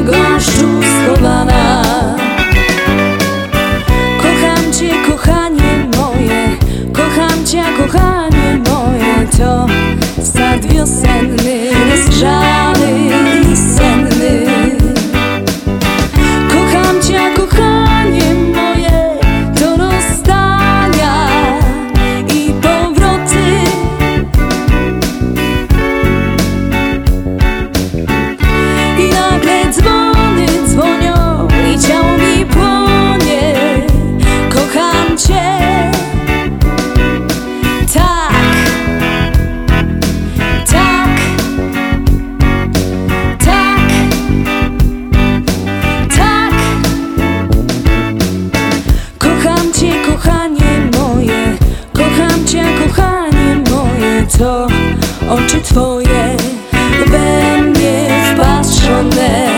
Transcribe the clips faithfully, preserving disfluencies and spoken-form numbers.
gąszczu schowana. Kocham cię, kochanie moje, kocham cię, kochanie moje. To sad wiosenny, rozgrzany i senny. Kocham cię, kochanie moje, to rozstania i powroty. I nagle dzwony dzwonią i ciało mi płonie. Kocham cię, tak, tak, tak, tak. Kocham cię, kochanie moje, kocham cię, kochanie moje. To oczy twoje we mnie wpatrzone.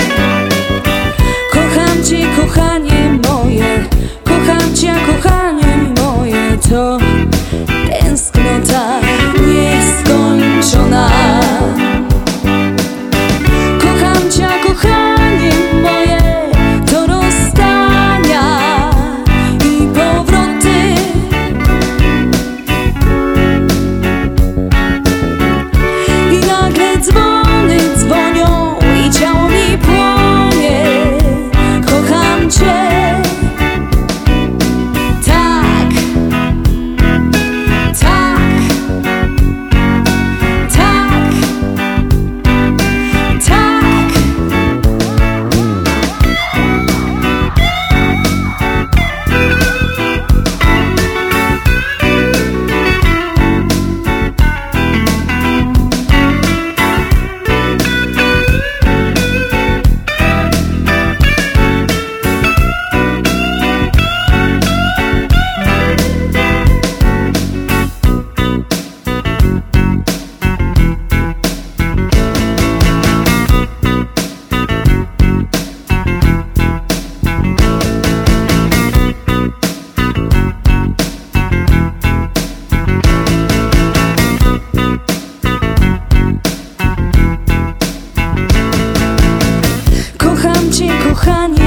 Kocham cię, kochanie moje, kocham cię, kochanie moje. To tęsknota nieskończona. Kocham cię, kochanie moje, to rozstania i powroty. I nagle dzwony dzwonią i ciało mi płonie. Kocham cię, tak, tak, tak, tak. Kocham cię, kochanie